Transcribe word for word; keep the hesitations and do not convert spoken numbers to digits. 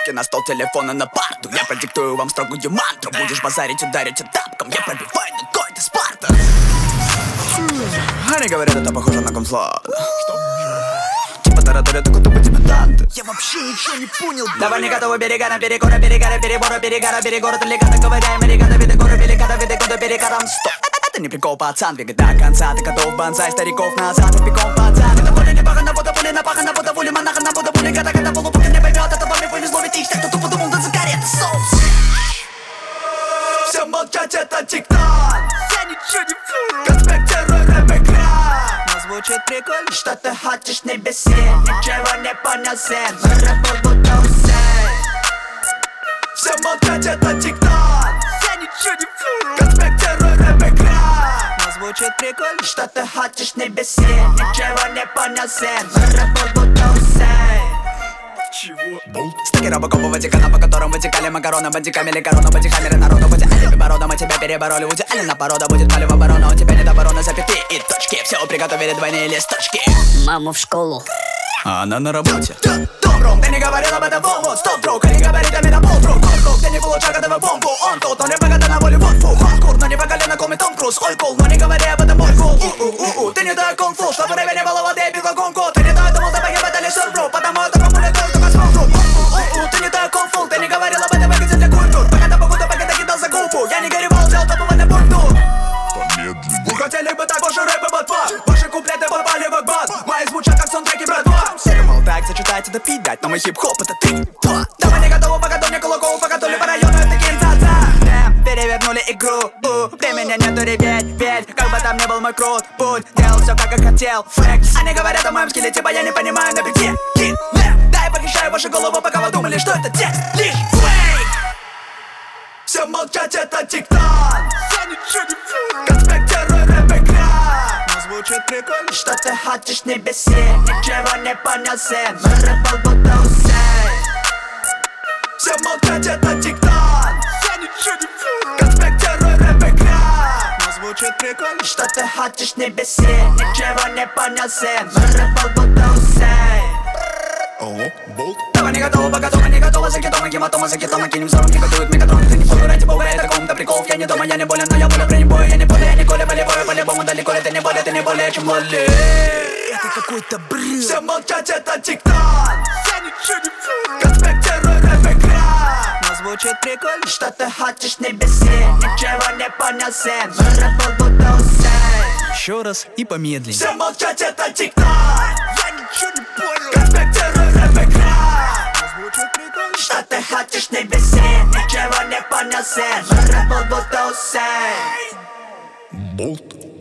на стол, телефона на парту. Я продиктую вам строгую мантру. Будешь базарить, ударить тапком. Я пробиваю, ну какой ты Спарта. Они говорят, это похоже на комслад. Типа таратория, такой тупо дебютанты. Я вообще ничего не понял. Давай не готовы берега на перекора, перегара, перебора, перегара, перегора, толегата, ковыряем, регата, виды гору, великата, виды года, перекатом. Стоп! Это не прикол, пацан, двигай до конца. Ты готов банзай, стариков назад, и пиком пацан. Это поле не паха, на будто пули, на паха, на будто пули, монаха, на будто пули, гада, гада, полупука не поймет. Это вам не повезло, ведь их кто тупо думал, да закарит соус. Все молчать, это тик-так. Я ничего не понял. Конспектируй рэп-экран. Но звучит прикольно. Что ты хочешь, не беси. Ничего не понял, сын. Рэп будто усей. Все молчать, это тик-так. Я ничего не понял. Конспектируй рэп-экран. Но звучит прикольно. Что ты хочешь, не беси. Ничего не понял, сын. Рэп будто усей. Чего? Стаки робокопа Ватикана, по которым вытекали макароны, бандиками или корона, бодихаммеры народу, будь алиби борода, мы тебя перебороли, будь алина порода, будет палево оборона, у тебя нет обороны, запятые и точки, все приготовили двойные листочки. Маму в школу, а она на работе. Добром, ты не говорил об этом, вот, стоп, друг, они говорит, а меня полдруг, друг, ты не получал годовую бомбу, он тут, но не богата на волю, вот, фу, хардкор, но не по колено, коми Том Круз, ой, кул, но не говори об этом, мой кул, у-у-у-у, ты не дай кунг-фу, чтобы время не было воды, я бил гонку, ты не дай, думал, ты погибать или сорву, потому это популярно. Ты не так конфул, ты не говорил об этом выгоде для культур. Пока ты погода, пока ты кидал за губу. Я не горевал, взял топовый на пульту. Вы хотели бы так, больше рэпа, ботва. Ваши куплеты попали в акбат. Мои звучат как саундтреки, братва. Все думал так, сочетать это пидать, но мой хип-хоп это три, два. Давай не готовы, пока то не кулаков, пока то ли по району это кинцаца. Перевернули игру, у, времени нету, ребят, ведь как бы там ни был мой крут путь, делал все как я хотел, флекс. Они говорят о моем скилле, типа я не понимаю, на беде, кит, да, я похищаю ваши головы, пока вы думали, что это текст, лишь фейк. Все молчать, это тик-так. Я ничего не понял. Конспектируй рэп-экран. Но звучит прикольно. Что ты хочешь, не беси. Ничего не понял, сын. Рэпал будто усей. Все молчать, это тик-так. Я ничего не понял. Конспектируй рэп-экран. Но звучит прикольно. Что ты хочешь, не беси. Ничего не понял, сын. Рэпал будто усей. Алло, болт? Давай не готова, пока дома не готова. За китома, гематома, за китома, кинем взором, не готовит мегатрон. Ты не понял, ради бога, это ком-то приколов. Я не дома, я не болен, но я болен, при небое. Я не более, я не коля, болевое, по-любому далеко. Ты не более, ты не более, чем лоли. Это какой-то бред. Все молчать, это тик-так. Я ничего не понял. Конспектируй рэп-экран. Но звучит прикольно. Что ты хочешь, не беси. Ничего не понял, сын. Рэпал будто усей. Еще раз и помедленнее. Все молчать, это тик-так. Я ничего не понял. Конспектируй рэп-экран. Звучит прикольно. Что ты хочешь, не беси. Ничего не понял, сын. Рэпал будто усей. Болт?